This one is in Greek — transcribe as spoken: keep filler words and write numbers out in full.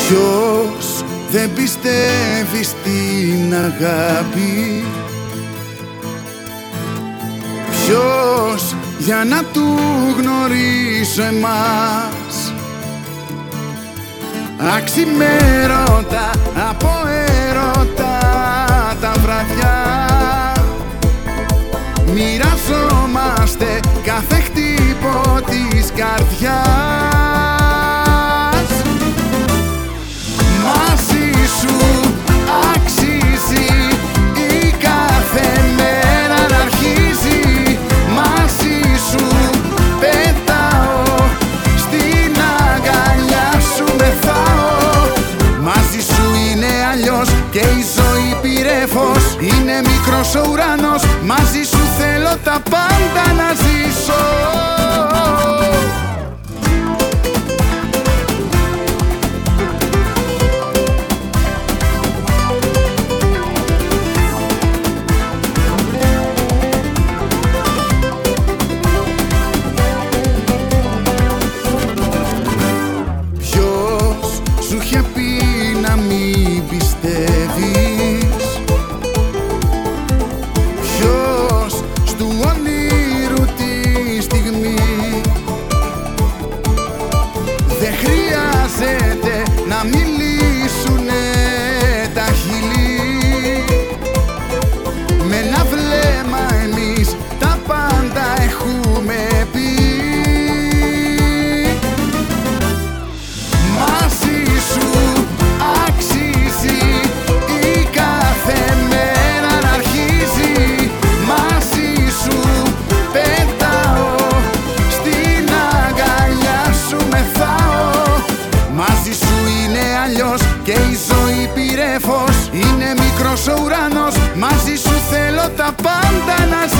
Ποιος δεν πιστεύει στην αγάπη, ποιος για να του γνωρίσω εμάς αξιμέρωτα από έρωτα τα βραδιά μοιραζόμαστε κάθε χτύπο της καρδιάς. Μαζί σου αξίζει η κάθε μέρα να αρχίζει. Μαζί σου πετάω, στην αγκαλιά σου μεθάω. Μαζί σου είναι αλλιώς και η ζωή πήρε φως. Είναι μικρός ο ουρανός, μαζί σου θέλω τα πάντα να ζήσω. Σου είχε πει να μην πιστεύεις, ποιος στου όνειρου τη στιγμή δεν χρειάζεται να μιλήσουνε τα χείλη. Με ένα βλέμμα εμείς τα πάντα έχουμε πει. Και η ζωή πήρε φως. Είναι μικρός ο ουρανός, μαζί σου θέλω τα πάντα να ζήσω.